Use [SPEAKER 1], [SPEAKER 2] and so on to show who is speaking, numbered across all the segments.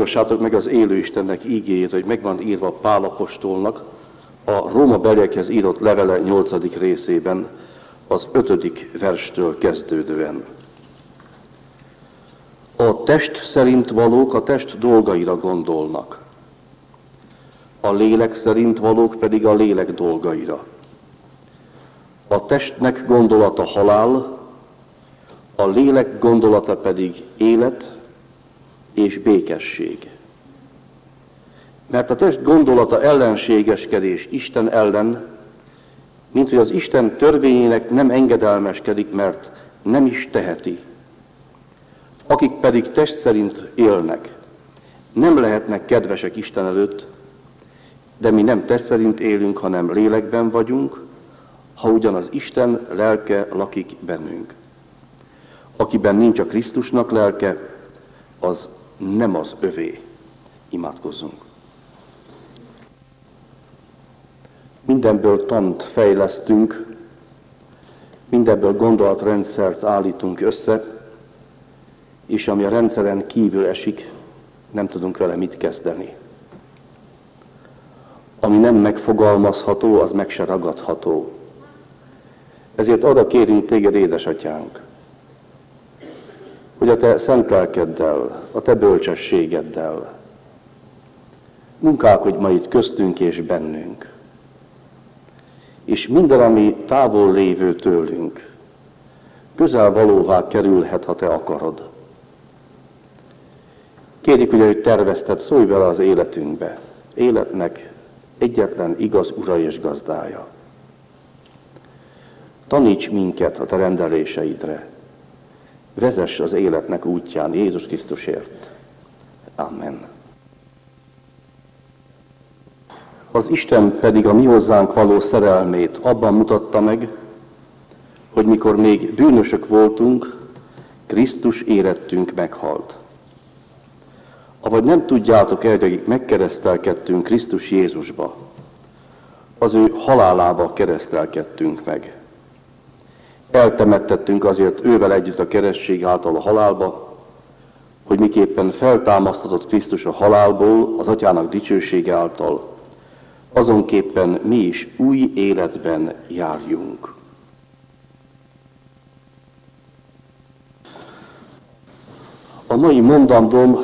[SPEAKER 1] Hallgassátok meg az élő Istennek ígéjét, hogy meg van írva Pál apostolnak a Róma beliekhez írott levele 8. részében, az 5. verstől kezdődően. A test szerint valók a test dolgaira gondolnak, a lélek szerint valók pedig a lélek dolgaira. A testnek gondolata halál, a lélek gondolata pedig élet és békesség. Mert a test gondolata ellenségeskedés Isten ellen, mint hogy az Isten törvényének nem engedelmeskedik, mert nem is teheti. Akik pedig test szerint élnek, nem lehetnek kedvesek Isten előtt, de mi nem test szerint élünk, hanem lélekben vagyunk, ha ugyan az Isten lelke lakik bennünk. Akiben nincs a Krisztusnak lelke, az nem az övé. Imádkozzunk. Mindenből tant fejlesztünk, mindenből gondolatrendszert állítunk össze, és ami a rendszeren kívül esik, nem tudunk vele mit kezdeni. Ami nem megfogalmazható, az meg se ragadható. Ezért arra kérünk téged, édesatyánk, hogy a te szent lelkeddel, a te bölcsességeddel munkálkodj ma itt köztünk és bennünk. És minden, ami távol lévő tőlünk, közel valóvá kerülhet, ha te akarod. Kérjük, hogy ahogy tervezted, szólj bele az életünkbe. Életnek egyetlen igaz ura és gazdája. Taníts minket a te rendeléseidre. Vezess az életnek útján Jézus Krisztusért. Amen. Az Isten pedig a mi hozzánk való szerelmét abban mutatta meg, hogy mikor még bűnösök voltunk, Krisztus érettünk meghalt. Avagy nem tudjátok el, hogy akik megkeresztelkedtünk Krisztus Jézusba, az ő halálába keresztelkedtünk meg. Eltemettettünk azért ővel együtt a keresztség által a halálba, hogy miképpen feltámasztatott Krisztus a halálból az Atyának dicsősége által, azonképpen mi is új életben járjunk. A mai mondandóm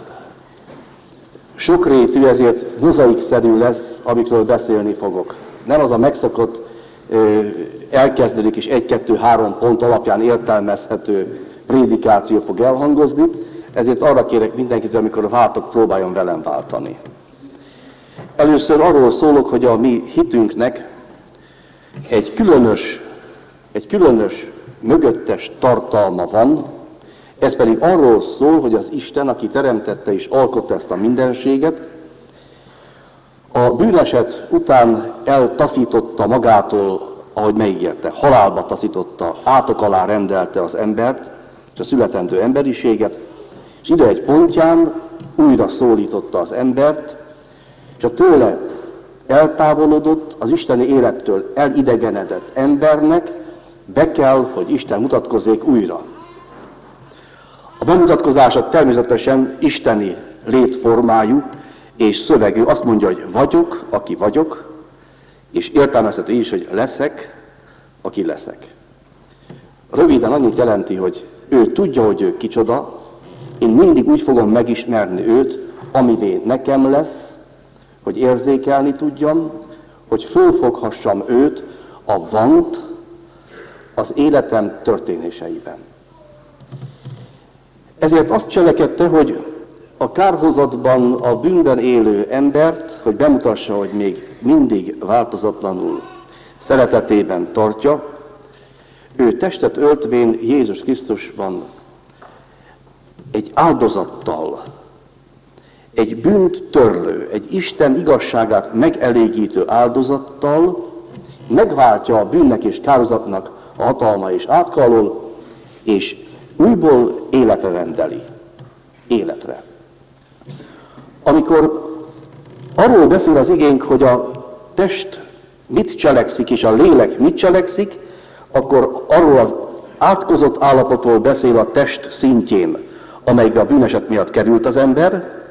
[SPEAKER 1] sokrétű, ezért mozaikszerű lesz, amikről beszélni fogok. Nem az a megszokott, elkezdődik és 1-2-3 pont alapján értelmezhető prédikáció fog elhangozni, ezért arra kérek mindenkit, amikor váltok, próbáljon velem váltani. Először arról szólok, hogy a mi hitünknek egy különös mögöttes tartalma van, ez pedig arról szól, hogy az Isten, aki teremtette és alkotta ezt a mindenséget, a bűneset után eltaszította magától, ahogy megígérte, halálba taszította, átok alá rendelte az embert, és a születendő emberiséget, és ide egy pontján újra szólította az embert, és a tőle eltávolodott, az isteni élettől elidegenedett embernek be kell, hogy Isten mutatkozzék újra. A bemutatkozása természetesen isteni létformájú és szövegű. Azt mondja, hogy vagyok, aki vagyok, és értelmezhető is, hogy leszek, aki leszek. Röviden annyit jelenti, hogy ő tudja, hogy ő kicsoda, én mindig úgy fogom megismerni őt, amivé nekem lesz, hogy érzékelni tudjam, hogy fölfoghassam őt a vant az életem történéseiben. Ezért azt cselekedte, hogy a kárhozatban, a bűnben élő embert, hogy bemutassa, hogy még mindig változatlanul szeretetében tartja, ő testet öltvén Jézus Krisztusban egy áldozattal, egy bűnt törlő, egy Isten igazságát megelégítő áldozattal megváltja a bűnnek és kárhozatnak a hatalma és átka alól, és újból életre rendeli. Életre. Amikor arról beszél az igénk, hogy a test mit cselekszik és a lélek mit cselekszik, akkor arról az átkozott állapotról beszél a test szintjén, amelybe a bűneset miatt került az ember,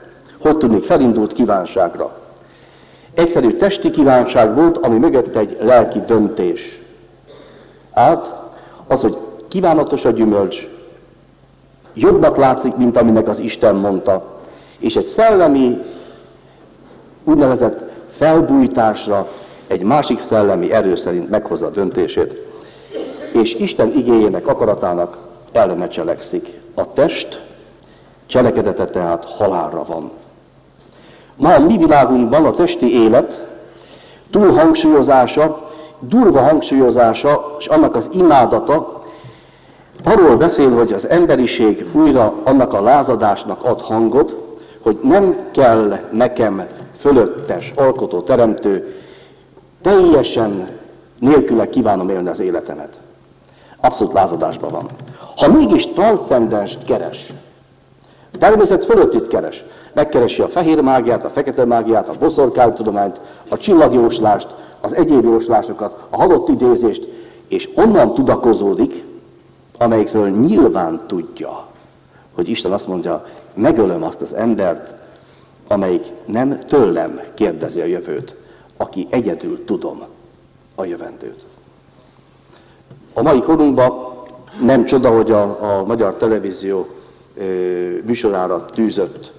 [SPEAKER 1] hogy tudnék, felindult kívánságra. Egyszerű testi kívánság volt, ami mögött egy lelki döntés állt, az, hogy kívánatos a gyümölcs, jobbnak látszik, mint aminek az Isten mondta, és egy szellemi, úgynevezett felbújtásra, egy másik szellemi erő szerint meghozza a döntését, és Isten igéjének, akaratának ellene cselekszik. A test cselekedete tehát halálra van. Ma a mi világunkban a testi élet túlhangsúlyozása, durva hangsúlyozása, és annak az imádata arról beszél, hogy az emberiség újra annak a lázadásnak ad hangot, hogy nem kell nekem fölöttes, alkotó, teremtő, teljesen nélküle kívánom élni az életemet. Abszolút lázadásban van. Ha mégis transzcendenst keres, természet fölöttit keres, megkeresi a fehér mágiát, a fekete mágiát, a boszorkánytudományt, a csillagjóslást, az egyéb jóslásokat, a halott idézést, és onnan tudakozódik, amelyikről nyilván tudja, hogy Isten azt mondja, megölöm azt az embert, amelyik nem tőlem kérdezi a jövőt, aki egyedül tudom a jövendőt. A mai korunkban nem csoda, hogy a Magyar Televízió műsorára tűzött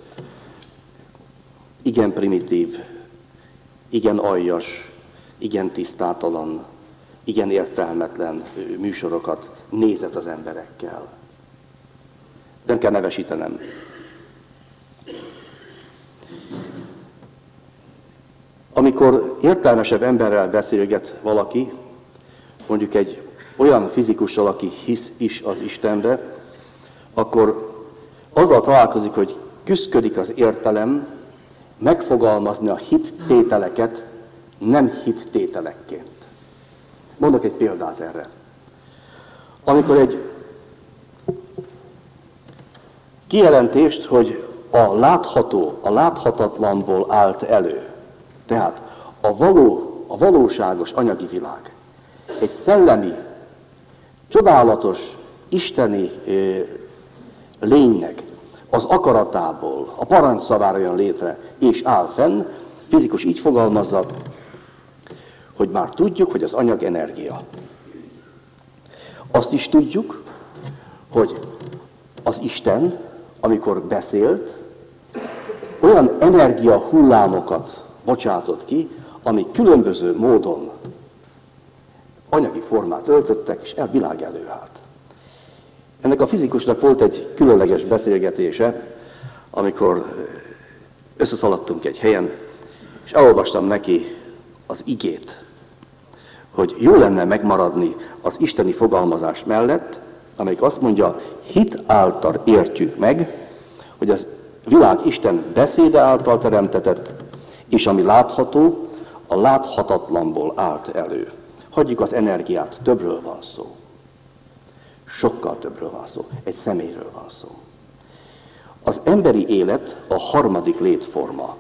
[SPEAKER 1] igen primitív, igen aljas, igen tisztátalan, igen értelmetlen műsorokat nézett az emberekkel. Nem kell nevesítenem. Amikor értelmesebb emberrel beszélget valaki, mondjuk egy olyan fizikussal, aki hisz is az Istenbe, akkor azzal találkozik, hogy küszködik az értelem megfogalmazni a hittételeket nem hittételekként. Mondok egy példát erre. Amikor egy kijelentést, hogy a látható, a láthatatlanból állt elő, tehát a valóságos anyagi világ, egy szellemi, csodálatos, isteni lénynek az akaratából, a parancsszavára jön létre, és áll fenn, fizikus így fogalmazza, hogy már tudjuk, hogy az anyag energia. Azt is tudjuk, hogy az Isten, amikor beszélt, olyan energia hullámokat bocsátott ki, amik különböző módon anyagi formát öltöttek, és világ előállt. Ennek a fizikusnak volt egy különleges beszélgetése, amikor összeszaladtunk egy helyen, és elolvastam neki az igét, hogy jó lenne megmaradni az isteni fogalmazás mellett, amelyik azt mondja, hit által értjük meg, hogy az világ Isten beszéde által teremtetett, és ami látható, a láthatatlanból állt elő. Hagyjuk az energiát, többről van szó. Sokkal többről van szó. Egy személyről van szó. Az emberi élet a harmadik létforma.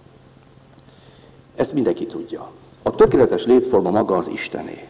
[SPEAKER 1] Ezt mindenki tudja. A tökéletes létforma maga az Istené.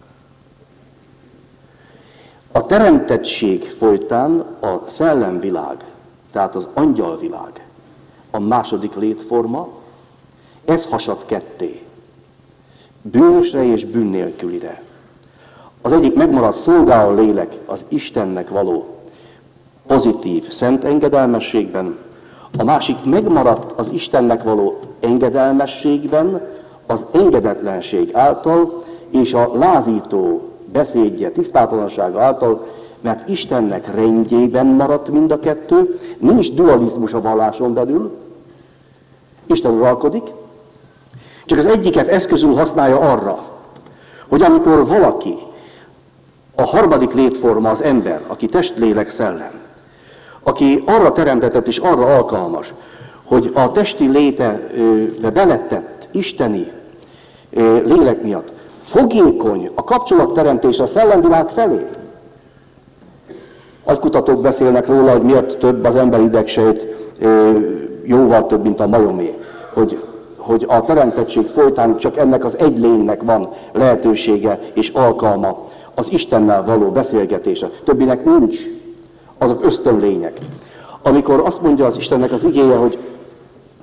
[SPEAKER 1] A teremtettség folytán a szellemvilág, tehát az angyalvilág, a második létforma, ez hasad ketté. Bűnösre és bűn nélkülire. Az egyik megmaradt szolgáló lélek az Istennek való pozitív szent engedelmességben, a másik megmaradt az Istennek való engedelmességben, az engedetlenség által és a lázító beszédje, tisztátalansága által, mert Istennek rendjében maradt mind a kettő, nincs dualizmus a valláson belül, Isten uralkodik, csak az egyiket eszközül használja arra, hogy amikor valaki, a harmadik létforma az ember, aki test, lélek, szellem, aki arra teremtetett és arra alkalmas, hogy a testi létebe beletett isteni lélek miatt fogékony a kapcsolatteremtés a szellemvilág felé. Agykutatók beszélnek róla, hogy miért több az emberi idegsejt, jóval több, mint a majomé. Hogy a teremtettség folytán csak ennek az egy lénynek van lehetősége és alkalma az Istennel való beszélgetése. Többinek nincs. Azok ösztönlények. Amikor azt mondja az Istennek az igéje, hogy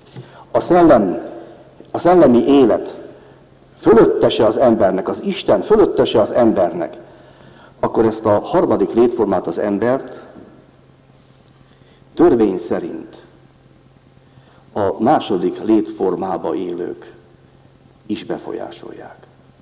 [SPEAKER 1] a szellemi élet fölöttese az embernek, az Isten fölöttese az embernek, akkor ezt a harmadik létformát, az embert törvény szerint a második létformába élők is befolyásolják.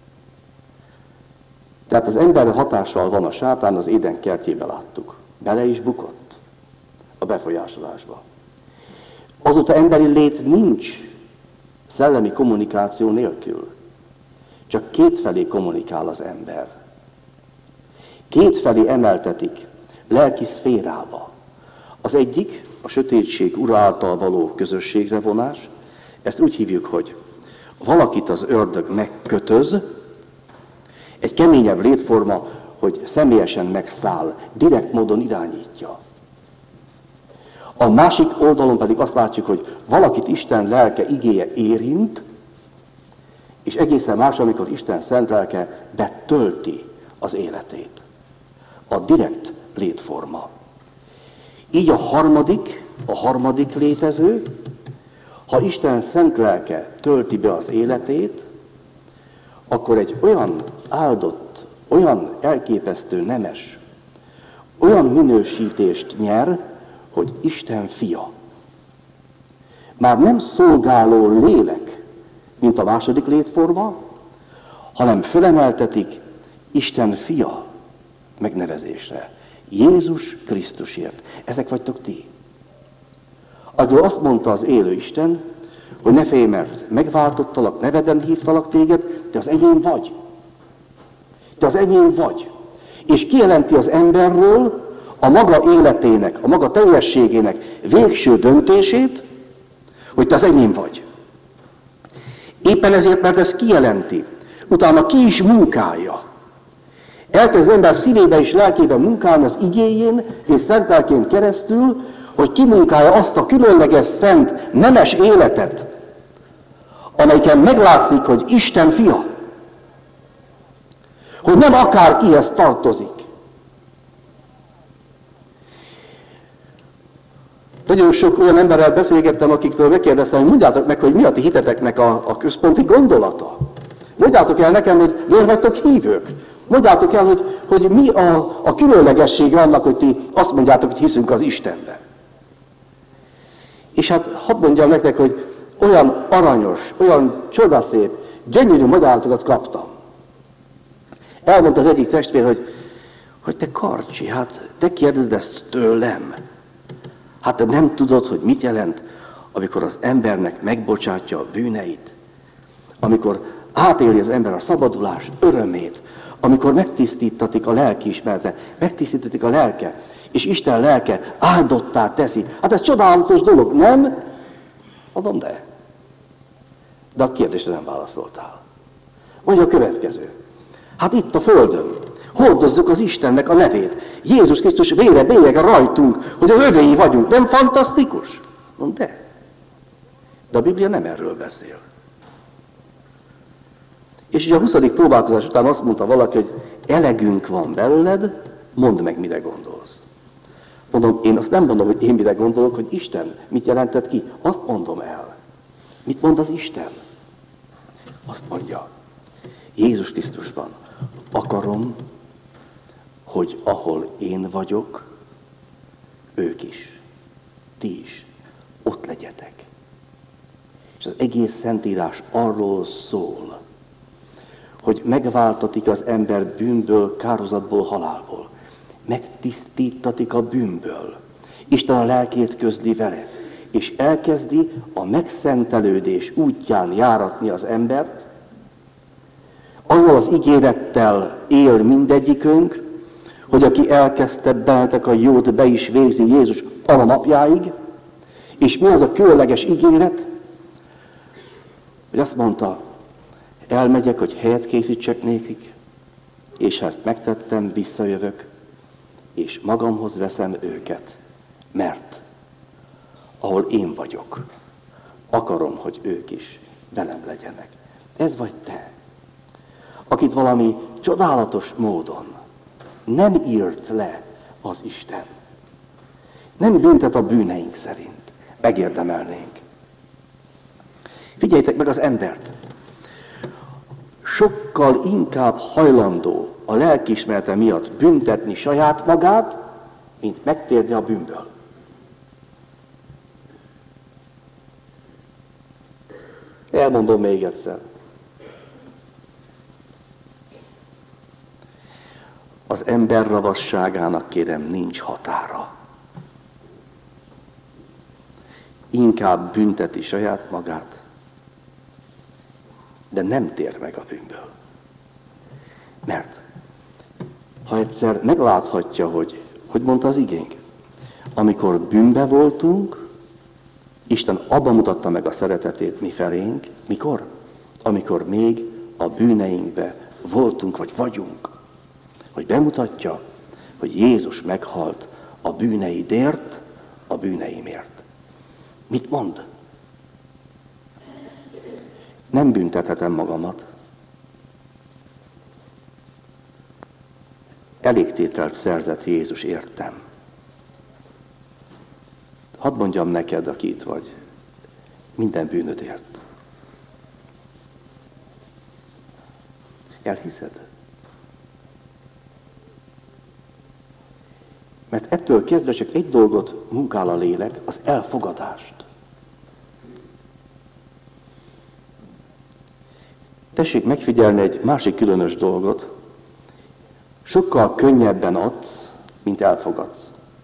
[SPEAKER 1] Tehát az ember hatással van a sátán, az Éden kertjébe láttuk. Bele is bukott a befolyásolásba. Azóta emberi lét nincs szellemi kommunikáció nélkül. Csak kétfelé kommunikál az ember. Kétfelé emeltetik lelki szférába. Az egyik a sötétség ura által való közösségre vonás. Ezt úgy hívjuk, hogy valakit az ördög megkötöz, egy keményebb létforma, hogy személyesen megszáll, direkt módon irányítja. A másik oldalon pedig azt látjuk, hogy valakit Isten lelke, igéje érint, és egészen más, amikor Isten szent lelke betölti az életét. A direkt létforma. Így a harmadik létező, ha Isten szent lelke tölti be az életét, akkor egy olyan áldott, olyan elképesztő nemes, olyan minősítést nyer, hogy Isten fia. Már nem szolgáló lélek, mint a második létforma, hanem fölemeltetik Isten fia megnevezésre. Jézus Krisztusért. Ezek vagytok ti. Akkor azt mondta az élő Isten, hogy ne félj, mert megváltottalak, neveden hívtalak téged, te az enyém vagy. Te az enyém vagy. És kijelenti az emberről a maga életének, a maga teljességének végső döntését, hogy te az enyém vagy. Éppen ezért, mert ez kijelenti, utána ki is munkálja. Elkezd az ember szívébe és lelkébe munkálni az igéjén és szent lelkén keresztül, hogy kimunkálja azt a különleges, szent, nemes életet, amelyiken meglátszik, hogy Isten fia. Hogy nem akárkihez tartozik. Nagyon sok olyan emberrel beszélgettem, akiktől megkérdeztem, hogy mondjátok meg, hogy mi a ti hiteteknek a központi gondolata. Mondjátok el nekem, hogy miért vagytok hívők. Mondjátok el, hogy mi a különlegessége annak, hogy ti azt mondjátok, hogy hiszünk az Istenbe. És hát hadd mondjam nektek, hogy olyan aranyos, olyan csodaszép, gyönyörű magyarázatokat kaptam. Elmondta az egyik testvér, hogy te Karcsi, hát te kérdezd ezt tőlem. Hát te nem tudod, hogy mit jelent, amikor az embernek megbocsátja a bűneit, amikor átéli az ember a szabadulás örömét, amikor megtisztítatik a lelkiismerete, megtisztítatik a lelke, és Isten lelke áldottá teszi. Hát ez csodálatos dolog, nem? Mondom, de. De a kérdésre nem válaszoltál. Mondja a következő. Hát itt a földön hordozzuk az Istennek a nevét. Jézus Krisztus vére bélyege rajtunk, hogy az övéi vagyunk. Nem fantasztikus? Mondom, de. De a Biblia nem erről beszél. És ugye a 20. próbálkozás után azt mondta valaki, hogy elegünk van belőled, mondd meg, mire gondolsz. Mondom, én azt nem mondom, hogy én mire gondolok, hogy Isten mit jelentett ki. Azt mondom el. Mit mond az Isten? Azt mondja, Jézus Krisztusban akarom, hogy ahol én vagyok, ők is, ti is, ott legyetek. És az egész Szentírás arról szól, hogy megváltatik az ember bűnből, kárhozatból, halálból. Megtisztítatik a bűnből. Isten a lelkét közli vele, és elkezdi a megszentelődés útján járatni az embert. Azzal az ígérettel él mindegyikünk, hogy aki elkezdte bennetek a jót, be is végzi Jézus a napjáig. És mi az a különleges ígéret? Hogy azt mondta, elmegyek, hogy helyet készítsek nékik, és ha ezt megtettem, visszajövök, és magamhoz veszem őket, mert ahol én vagyok, akarom, hogy ők is velem legyenek. Ez vagy te, akit valami csodálatos módon nem írt le az Isten. Nem büntet a bűneink szerint. Megérdemelnénk. Figyeljétek meg az embert. Sokkal inkább hajlandó a lelkiismerete miatt büntetni saját magát, mint megtérni a bűnből. Elmondom még egyszer. Az ember ravasságának, kérem, nincs határa. Inkább bünteti saját magát, de nem tér meg a bűnből. Mert ha egyszer megláthatja, hogy mondta az igénk, amikor bűnbe voltunk, Isten abban mutatta meg a szeretetét mi felénk, mikor? Amikor még a bűneinkbe voltunk, vagy vagyunk. Hogy bemutatja, hogy Jézus meghalt a bűneidért, a bűneimért. Mit mond? Nem büntethetem magamat. Elégtételt szerzett Jézus értem. Hadd mondjam neked, aki itt vagy, minden bűnödért. Elhiszed? Mert ettől kezdve csak egy dolgot munkál a lélek, az elfogadást. Tessék megfigyelni egy másik különös dolgot. Sokkal könnyebben adsz, mint elfogadsz.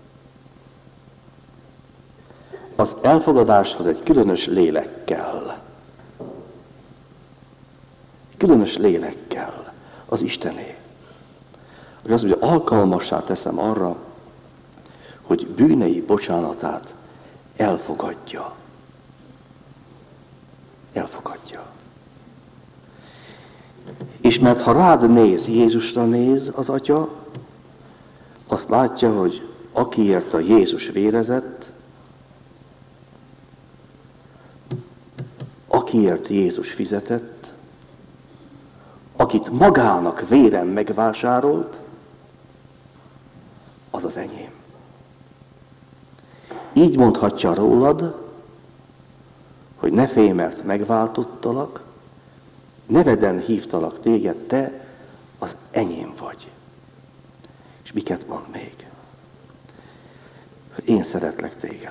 [SPEAKER 1] Az elfogadáshoz egy különös lélek kell. Különös lélek kell az Istené. Hogy azt mondja, alkalmassá teszem arra, hogy bűnei bocsánatát elfogadja. Elfogadja. És mert ha rád néz, Jézusra néz az Atya, azt látja, hogy akiért a Jézus vérezett, akiért Jézus fizetett, akit magának véren megvásárolt, az az enyém. Így mondhatja rólad, hogy ne félj, mert megváltottalak, neveden hívtalak téged, te az enyém vagy. És miket mond még? Hogy én szeretlek téged.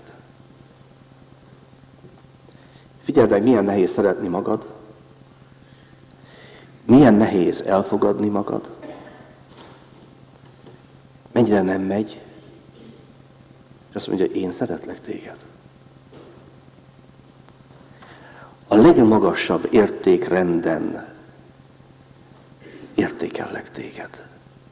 [SPEAKER 1] Figyeld meg, milyen nehéz szeretni magad, milyen nehéz elfogadni magad, mennyire nem megy, és azt mondja, én szeretlek téged. A legmagasabb értékrenden értékellek téged.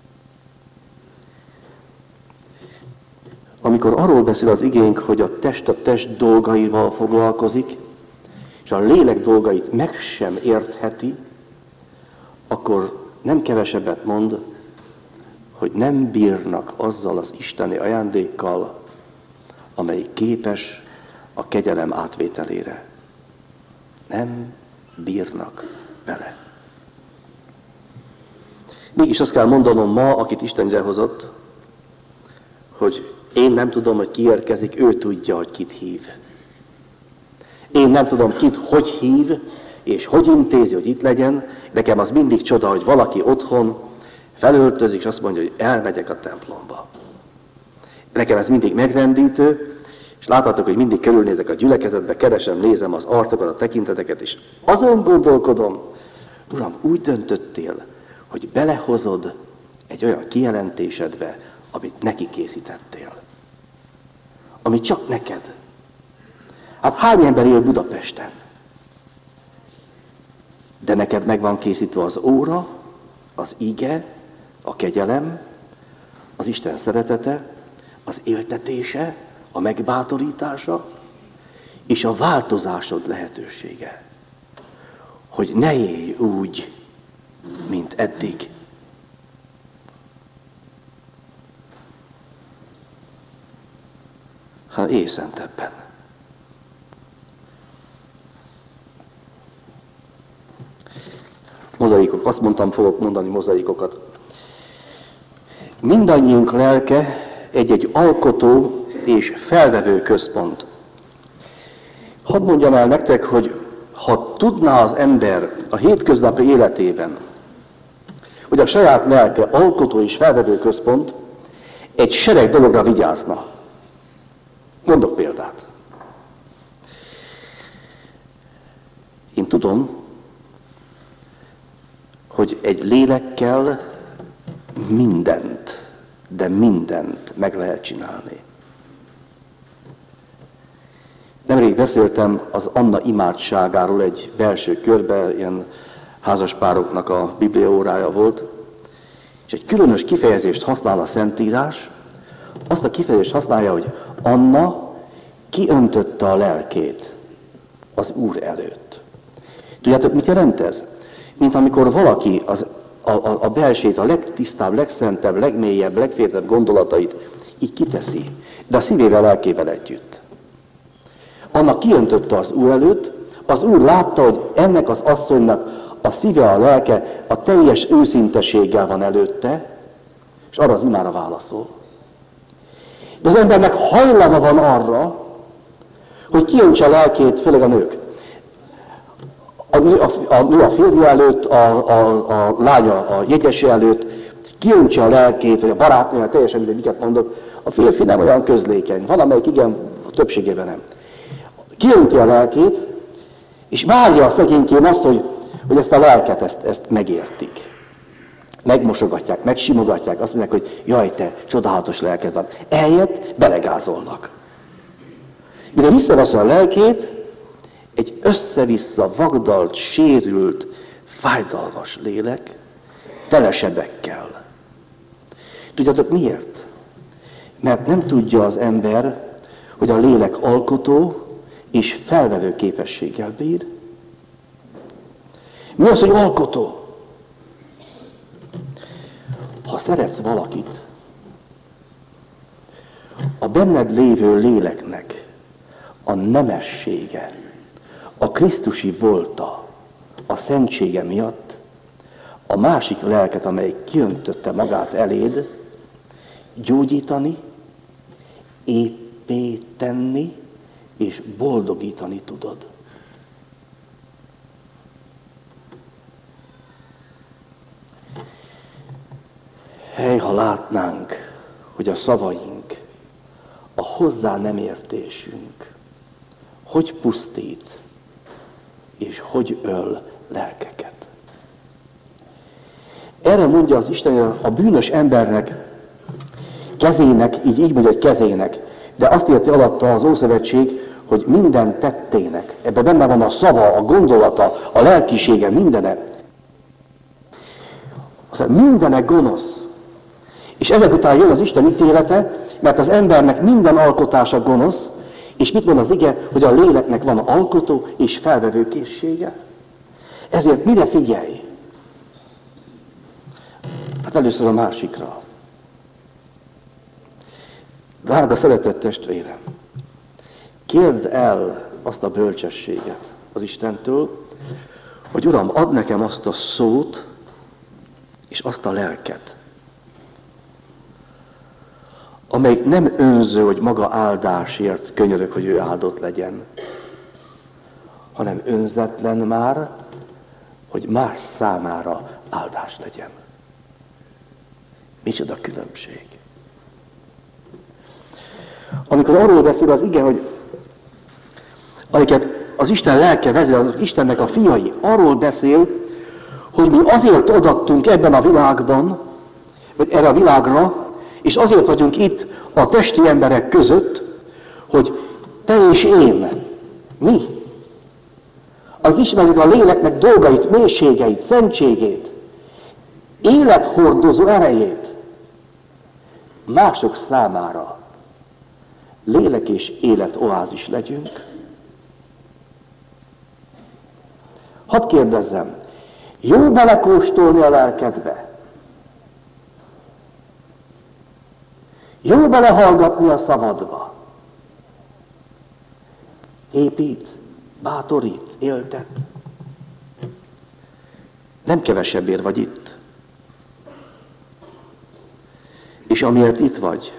[SPEAKER 1] Amikor arról beszél az igénk, hogy a test dolgaival foglalkozik, és a lélek dolgait meg sem értheti, akkor nem kevesebbet mond, hogy nem bírnak azzal az isteni ajándékkal, amely képes a kegyelem átvételére. Nem bírnak vele. Mégis azt kell mondanom ma, akit Isten idehozott, hogy én nem tudom, hogy ki érkezik, ő tudja, hogy kit hív. Én nem tudom, kit hogy hív, és hogy intézi, hogy itt legyen. Nekem az mindig csoda, hogy valaki otthon felöltözik, és azt mondja, hogy elmegyek a templomba. Nekem ez mindig megrendítő, és láthatok, hogy mindig körülnézek a gyülekezetbe, keresem, nézem az arcokat, a tekinteteket, és azon gondolkodom, Uram, úgy döntöttél, hogy belehozod egy olyan kijelentésedbe, amit neki készítettél. Ami csak neked. Hát hány ember él Budapesten? De neked meg van készítve az óra, az ige, a kegyelem, az Isten szeretete, az éltetése, a megbátorítása, és a változásod lehetősége. Hogy ne élj úgy, mint eddig. Ha élj szentebben. Mozaikok, azt mondtam, fogok mondani mozaikokat. Mindannyiunk lelke egy-egy alkotó és felvevő központ. Hadd mondjam el nektek, hogy Ha tudná az ember a hétköznapi életében, hogy a saját lelke alkotó és felvevő központ, egy sereg dologra vigyázna. Mondok példát. Én tudom, hogy egy lélekkel mindent, de mindent meg lehet csinálni. Nemrég beszéltem az Anna imádságáról egy belső körben, ilyen házaspároknak a bibliaórája volt, és egy különös kifejezést használ a Szentírás, azt a kifejezést használja, hogy Anna kiöntötte a lelkét az Úr előtt. Tudjátok, mit jelent ez? Mint amikor valaki a belsét, a legtisztább, legszentebb, legmélyebb, legféltebb gondolatait így kiteszi, de a szívével, lelkével együtt. Anna kiöntötte az Úr előtt, az Úr látta, hogy ennek az asszonynak a szíve, a lelke a teljes őszinteséggel van előtte, és arra az imára válaszol. De az embernek hajlama van arra, hogy kiöntse a lelkét, főleg a nők. A nő a férje előtt, a lánya a jegyese előtt, kiöntse a lelkét, vagy a barátnője, teljesen mindegy, miket mondok. A férfi nem olyan közlékeny, van amelyik igen, a többségében nem. Kiönti a lelkét, és várja a szegénykém azt, hogy ezt a lelket, ezt megértik. Megmosogatják, megsimogatják, azt mondják, hogy jaj, te csodálatos lelked van. Eljött, belegázolnak. Mire visszavasza a lelkét, egy össze-vissza vagdalt, sérült, fájdalmas lélek, tele sebekkel. Tudjátok miért? Mert nem tudja az ember, hogy a lélek alkotó és felvevő képességgel bír. Mi az, hogy alkotó? Ha szeretsz valakit, a benned lévő léleknek a nemessége, a krisztusi volta, a szentsége miatt a másik lelket, amely kiöntötte magát eléd, gyógyítani, éppé tenni és boldogítani tudod. Hely, ha látnánk, hogy a szavaink, a hozzá nem értésünk, hogy pusztít, és hogy öl lelkeket. Erre mondja az Isten a bűnös embernek, kezének, így mondja, hogy kezének, de azt érti alatta az Ószövetség, hogy minden tettének. Ebben benne van a szava, a gondolata, a lelkisége, mindene. Mindene gonosz. És ezek után jön az Isten ítélete, mert az embernek minden alkotása gonosz, és mit mond az ige, hogy a léleknek van alkotó és felvevő készsége. Ezért mire figyelj? Hát először a másikra. Drága szeretett testvérem, kérd el azt a bölcsességet az Istentől, hogy Uram, add nekem azt a szót, és azt a lelket, amelyik nem önző, hogy maga áldásért könyörög, hogy ő áldott legyen, hanem önzetlen már, hogy más számára áldás legyen. Micsoda különbség. Amikor arról beszél az ige, hogy amiket az Isten lelke vezér, az Istennek a fiai, arról beszél, hogy mi azért odaadtunk ebben a világban, vagy erre a világra, és azért vagyunk itt a testi emberek között, hogy te és én, mi, akik ismerjük a léleknek dolgait, mélységeit, szentségét, élethordozó erejét, mások számára lélek és élet oázis legyünk. Hadd kérdezzem, jó belekóstolni a lelkedbe? Jó belehallgatni a szavadba? Épít, bátorít, éltet. Nem kevesebbért vagy itt. És amiért itt vagy,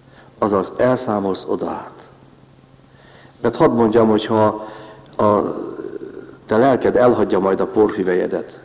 [SPEAKER 1] azaz elszámolsz oda át. Mert hadd mondjam, hogyha a te lelked elhagyja majd a porhüvelyedet,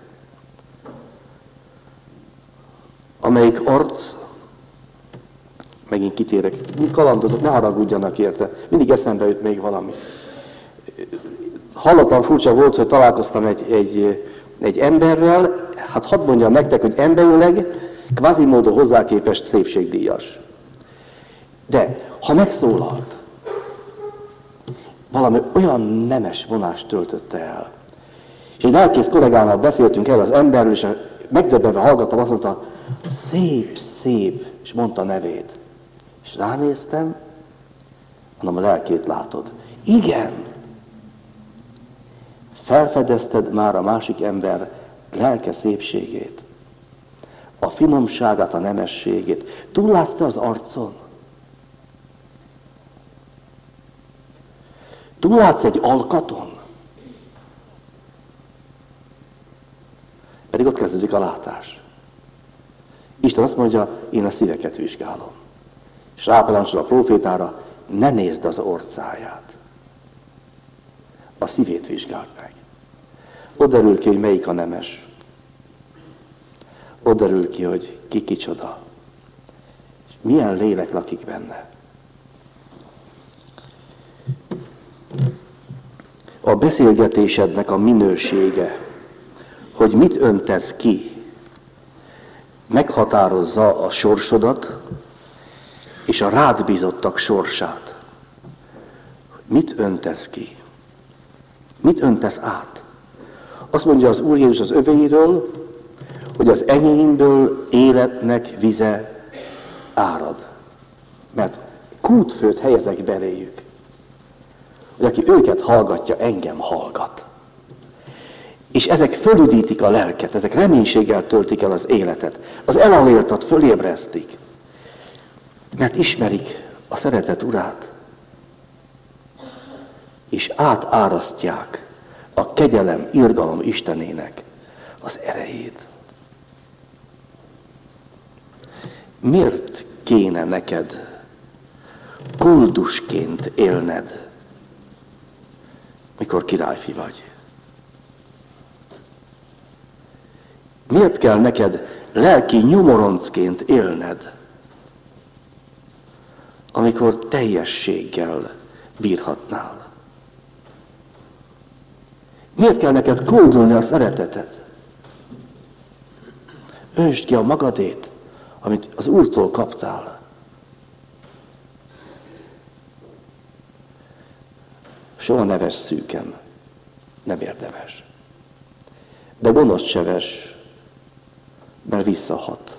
[SPEAKER 1] amelyik arc, megint kitérek, kalandozok, ne haragudjanak érte, mindig eszembe jut még valami. Hallatlan furcsa volt, hogy találkoztam egy emberrel, hát hadd mondjam nektek, hogy emberileg Quasimodo hozzá képest szépségdíjas. De ha megszólalt, valami olyan nemes vonást töltötte el. És egy lelkész kollégánál beszéltünk erről az emberről, és megdöbbenve hallgattam, azt mondta, szép, szép, és mondta a nevét. És ránéztem, mondom, a lelkét látod. Igen! Felfedezted már a másik ember lelke szépségét, a finomságát, a nemességét. Túllátsz te az arcon? Túllátsz egy alkaton? Pedig ott kezdődik a látás. Isten azt mondja, én a szíveket vizsgálom. És ráparancsol a prófétára, ne nézd az orcáját. A szívét vizsgáld meg. Ott derül ki, hogy melyik a nemes. Ott derül ki, hogy ki kicsoda. És milyen lélek lakik benne. A beszélgetésednek a minősége, hogy mit öntesz ki, meghatározza a sorsodat és a rád bízottak sorsát. Mit öntesz ki? Mit öntesz át? Azt mondja az Úr Jézus az övéiről, hogy az enyémből életnek vize árad. Mert kútfőt helyezek beléjük. Hogy aki őket hallgatja, engem hallgat. És ezek fölüdítik a lelket, ezek reménységgel töltik el az életet. Az elaléltat fölébresztik. Mert ismerik a szeretet urát. És átárasztják a kegyelem, irgalom Istenének az erejét. Miért kéne neked koldusként élned, mikor királyfi vagy? Miért kell neked lelki nyomoroncként élned, amikor teljességgel bírhatnál? Miért kell neked kódolni a szeretetet? Öntsd ki a magadét, amit az Úrtól kaptál. Soha ne vess szűken, nem érdemes. De gonoszt se vess, mert visszahat.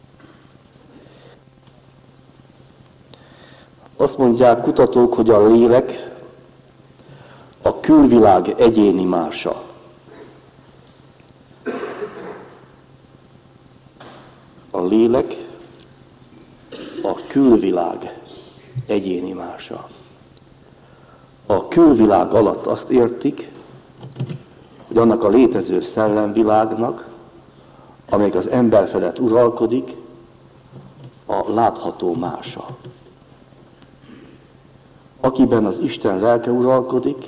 [SPEAKER 1] Azt mondják kutatók, hogy a lélek a külvilág egyéni mása. A lélek a külvilág egyéni mása. A külvilág alatt azt értik, hogy annak a létező szellemvilágnak, amelyik az ember felett uralkodik, a látható mása. Akiben az Isten lelke uralkodik,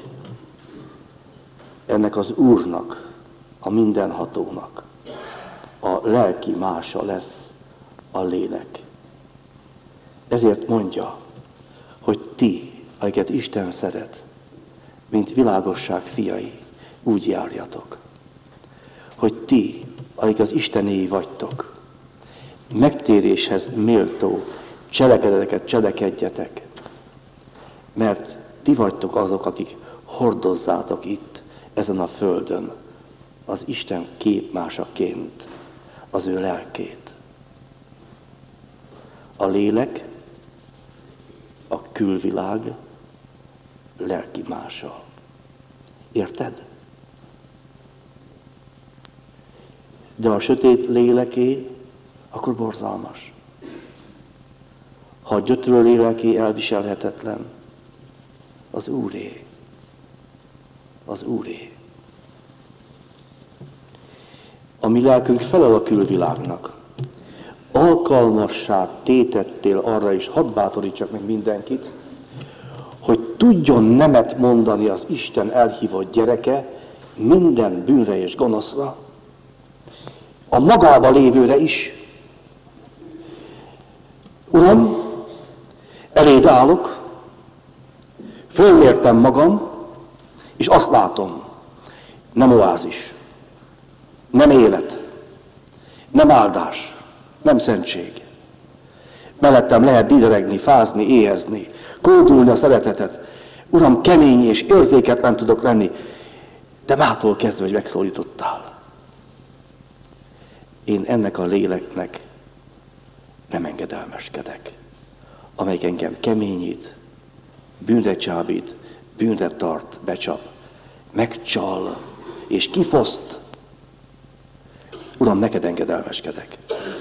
[SPEAKER 1] ennek az Úrnak, a mindenhatónak a lelki mása lesz a lélek. Ezért mondja, hogy ti, akiket Isten szeret, mint világosság fiai, úgy járjatok. Hogy ti, akik az Istenéi vagytok, megtéréshez méltó cselekedeteket cselekedjetek, mert ti vagytok azok, akik hordozzátok itt, ezen a földön, az Isten képmásaként az ő lelkét. A lélek, a külvilág lelki mása. Érted? De a sötét léleké, akkor borzalmas. Ha a gyötrő léleké elviselhetetlen, az Úré. Az Úré. A mi lelkünk felel a külvilágnak. Alkalmassá tétettél arra is, hadd bátorítsak meg mindenkit, hogy tudjon nemet mondani az Isten elhívott gyereke, minden bűnre és gonoszra, a magában lévőre is. Uram, eléd állok, fölmértem magam, és azt látom, nem oázis, nem élet, nem áldás, nem szentség. Mellettem lehet dideregni, fázni, éhezni, kódulni a szeretetet. Uram, kemény és érzéketlen tudok lenni, de mától kezdve, hogy megszólítottál. Én ennek a léleknek nem engedelmeskedek, amelyik engem keményít, bűnre csábít, bűnre tart, becsap, megcsal és kifoszt. Uram, neked engedelmeskedek.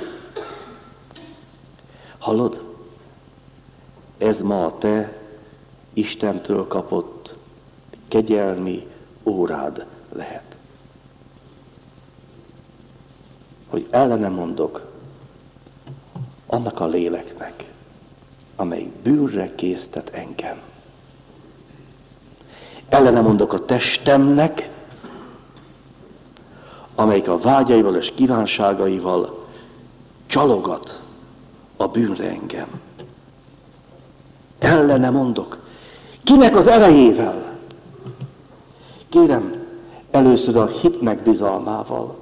[SPEAKER 1] Hallod? Ez ma a te Istentől kapott kegyelmi órád lehet. Hogy ellene mondok annak a léleknek, amely bűnre késztet engem. Ellene mondok a testemnek, amelyik a vágyaival és kívánságaival csalogat a bűnre engem. Ellene mondok. Kinek az erejével? Kérem, először a hitnek bizalmával.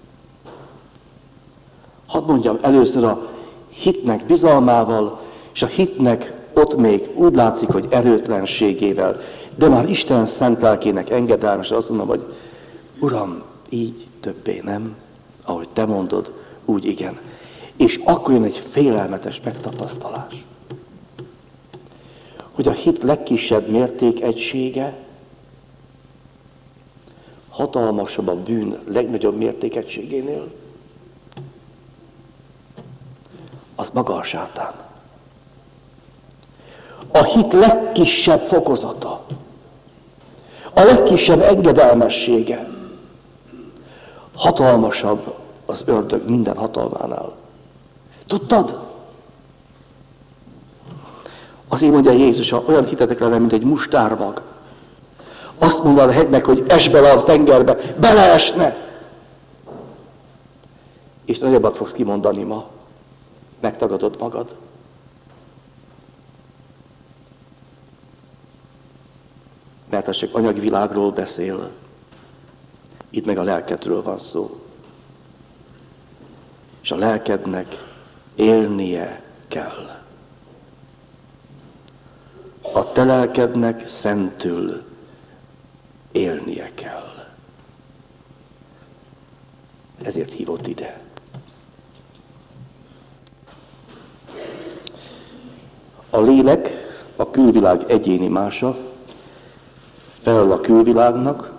[SPEAKER 1] Hadd mondjam, először a hitnek bizalmával, és a hitnek ott még úgy látszik, hogy erőtlenségével, de már Isten szent lelkének engedelmes, azt mondom, hogy Uram, így többé nem, ahogy te mondod, úgy igen. És akkor jön egy félelmetes megtapasztalás, hogy a hit legkisebb mértékegysége hatalmasabb a bűn legnagyobb mértékegységénél, az maga a sátán. A hit legkisebb fokozata, a legkisebb engedelmessége hatalmasabb az ördög minden hatalmánál. Tudtad? Azért mondja Jézus, olyan hitetek lenne, mint egy mustármag. Azt mondja a hegynek, hogy esd bele a tengerbe, beleesne! És nagyobbat fogsz kimondani ma. Megtagadod magad. Mert ez csak anyagi világról beszél. Itt meg a lelkedről van szó. És a lelkednek élnie kell. A te lelkednek szentül élnie kell. Ezért hívott ide. A lélek, a külvilág egyéni mása, felel a külvilágnak,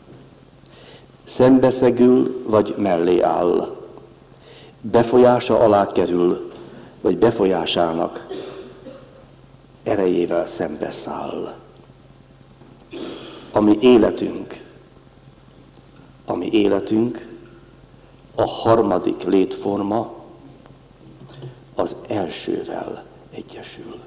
[SPEAKER 1] szembeszegül vagy mellé áll, befolyása alá kerül, vagy befolyásának erejével szembeszáll. A mi életünk, a harmadik létforma az elsővel egyesül.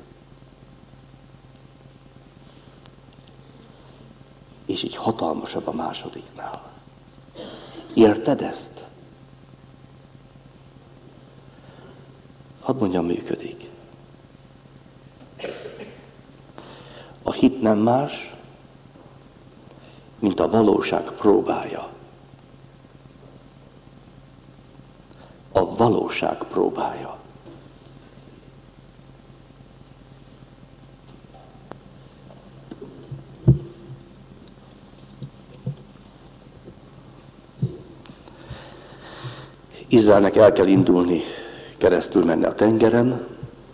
[SPEAKER 1] És így hatalmasabb a másodiknál. Érted ezt? Hadd mondjam, működik. A hit nem más, mint a valóság próbája. A valóság próbája. Izraelnek el kell indulni, keresztül menni a tengeren,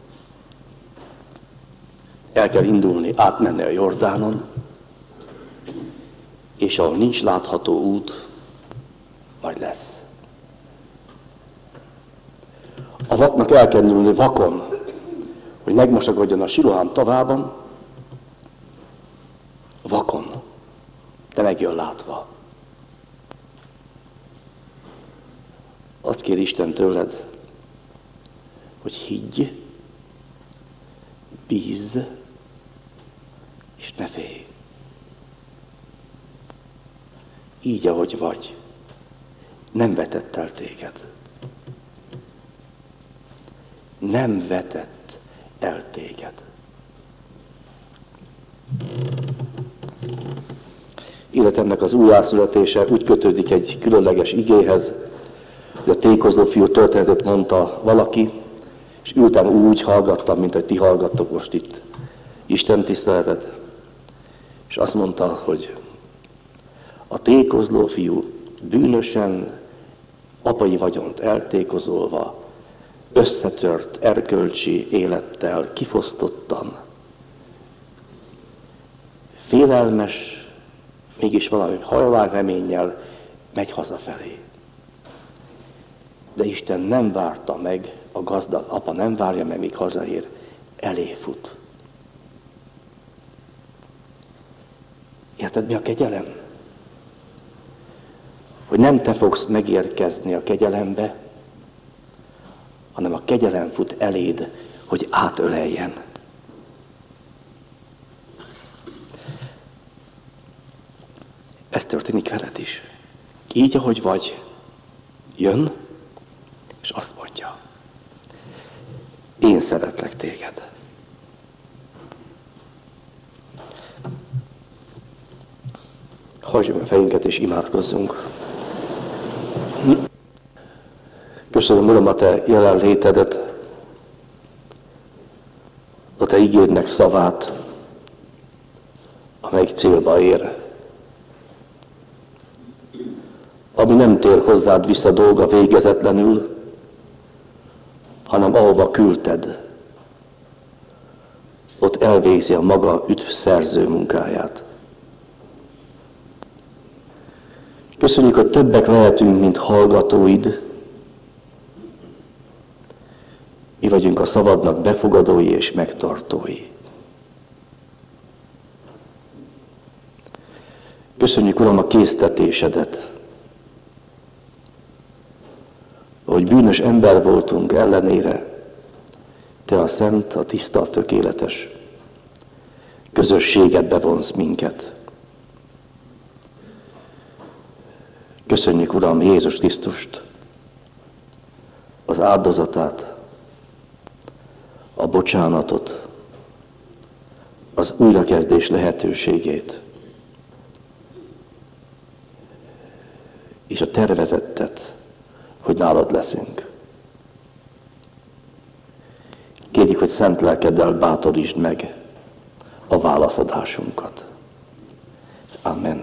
[SPEAKER 1] el kell indulni, átmenni a Jordánon, és ahol nincs látható út, majd lesz. A vaknak el kell indulni vakon, hogy megmosakodjon a Siloám tavában, vakon, de megjön látva. Azt kér Isten tőled, hogy higgy, bízz, és ne félj. így, ahogy vagy. Nem vetett el téged. Nem vetett el téged. Életemnek az újjászületése úgy kötődik egy különleges igéhez, hogy a tékozló fiú történetet mondta valaki, és utána úgy hallgattam, mint hogy ti hallgattok most itt Isten tiszteletet, és azt mondta, hogy a tékozló fiú bűnösen, apai vagyont eltékozolva, összetört erkölcsi élettel, kifosztottan, félelmes, mégis valami halvány reménnyel megy hazafelé. De Isten nem várta meg, a gazdag apa nem várja meg, míg hazaér, elé fut. Érted, mi a kegyelem? Hogy nem te fogsz megérkezni a kegyelembe, hanem a kegyelem fut eléd, hogy átöleljen. Ez történik veled is. Így, ahogy vagy, jön, és azt mondja, én szeretlek téged. Hajtsuk a fejünket és imádkozzunk. Köszönöm, Uram, a te jelenlétedet, a te igédnek szavát, amelyik célba ér. Ami nem tér hozzád vissza dolga végezetlenül, hanem ahova küldted, ott elvégzi a maga üdvszerző munkáját. Köszönjük, hogy többek lehetünk, mint hallgatóid. Mi vagyunk a szavadnak befogadói és megtartói. Köszönjük, Uram, a késztetésedet, hogy bűnös ember voltunk ellenére, te a szent, a tiszta, a tökéletes közösségedbe vonsz minket. Köszönjük, Uram, Jézus Krisztust, az áldozatát, a bocsánatot, az újrakezdés lehetőségét, és a tervezettet, hogy nálad leszünk. Kérjük, hogy szent lelkeddel bátorítsd meg a válaszadásunkat. Amen.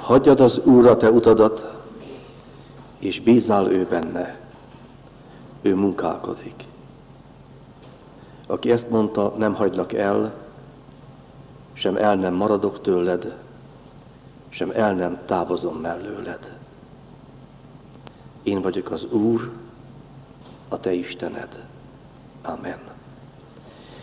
[SPEAKER 1] Hagyjad az Úrra te utadat, és bízzál ő benne. Ő munkálkodik. Aki ezt mondta, nem hagylak el, sem el nem maradok tőled, sem el nem távozom mellőled. Én vagyok az Úr, a te Istened. Amen.